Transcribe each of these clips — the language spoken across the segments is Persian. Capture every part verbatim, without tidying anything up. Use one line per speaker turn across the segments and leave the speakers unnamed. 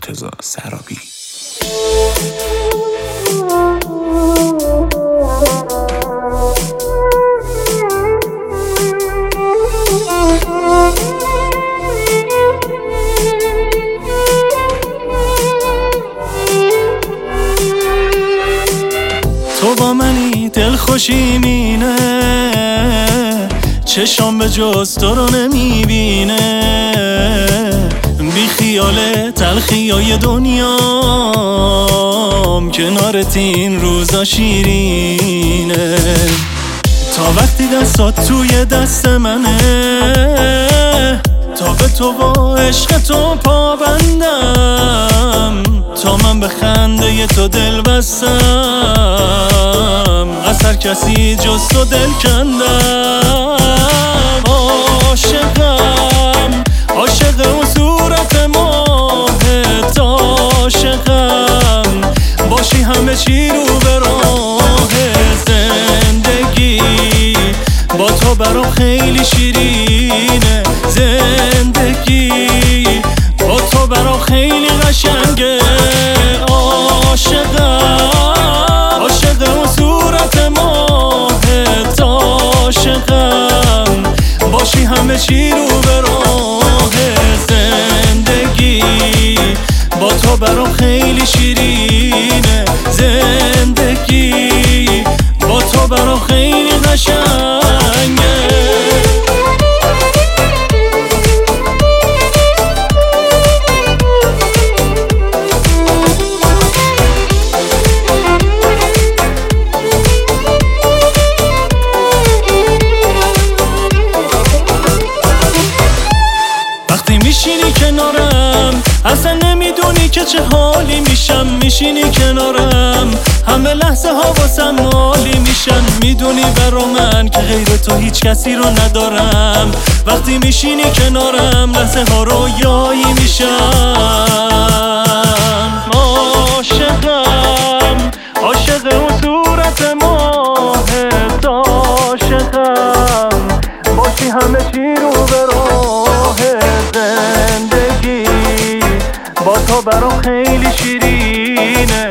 مرتضی سرابی.
تو با منی دل خوشی مینه، چشام به جز تو رو نمیبینه، بی خیال تلخیای دنیام کنارت این روزا شیرینه. تا وقتی دستات توی دست منه، تا به تو و عشق تو پابندم، تا من به خنده تو دل بستم، از هر کسی جز تو دل کندم. عاشقم عاشق اون صورت ماهت، عاشقم باشی همه چی رو به راه زندگی، با تو برام خیلی شیرینه زندگی، با تو برام خیلی قشنگه. عاشقم عاشق اون صورت ماهت، عاشقم باشی همه چی رو به راه زندگی، با تو برام خیلی شیرینه زندگی، با تو برام خیلی قشنگه. میشینی کنارم اصلا نمیدونی که چه حالی میشم، میشینی کنارم همه لحظه ها واسم مالی میشن، میدونی برا من که غیر تو هیچ کسی رو ندارم، وقتی میشینی کنارم لحظه ها رویایی میشن. عاشقم عاشق اون صورت ماهت، عاشقم باشی همه چی رو به راه زندگی، با تو برام خیلی شیرینه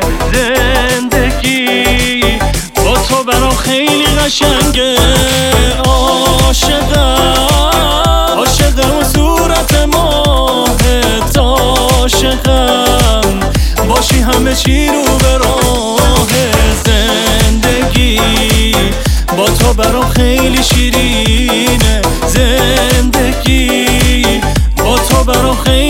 زندگی، با تو برام خیلی قشنگه. عاشقم عاشق اون صورت ماهت، عاشقم باشی همه چی رو به راه زندگی، با تو برام خیلی شیرینه زندگی، با تو برام خیلی